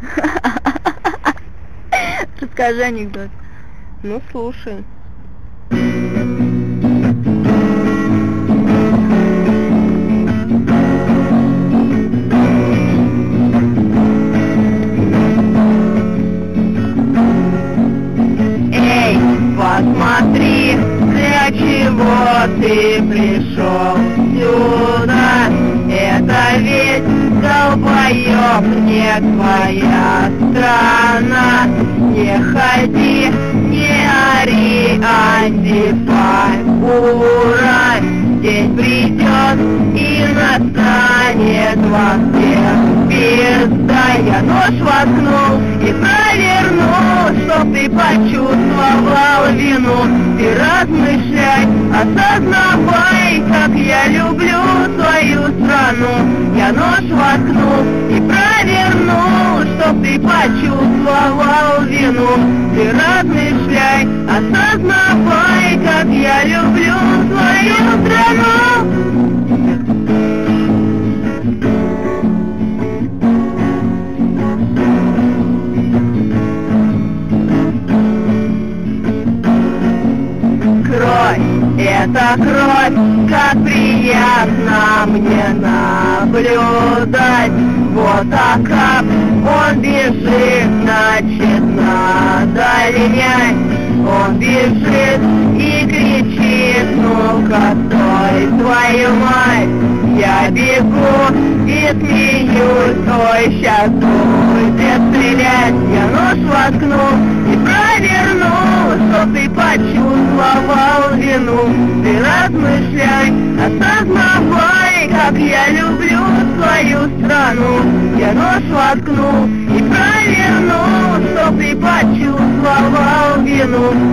Расскажи анекдот. Ну, слушай. Эй, посмотри, для чего ты пришел сюда. Это ведь, долбоёб, не твоя страна. Не ходи, не ори, антифа, ура. День придет и настанет вам всем пизда. Я нож воткнул и провернул, чтоб ты почувствовал вину. Ты размышляй, осознавай, как я люблю свою страну. Я нож воткнул и провернул, чтоб ты почувствовал вину. Ты размышляй, осознавай, как я люблю свою страну. Это кровь, как приятно мне наблюдать. Вот Акап, он бежит, значит надо линять. Он бежит и кричит: ну-ка стой, твою мать. Я бегу и смеюсь: ой, сейчас будет стрелять. Я нож воткнул и провернул, чтоб ты почувствовал вину. Ты размышляй, осознавай, как я люблю свою страну. Я нож воткнул и провернул, чтоб ты почувствовал вину.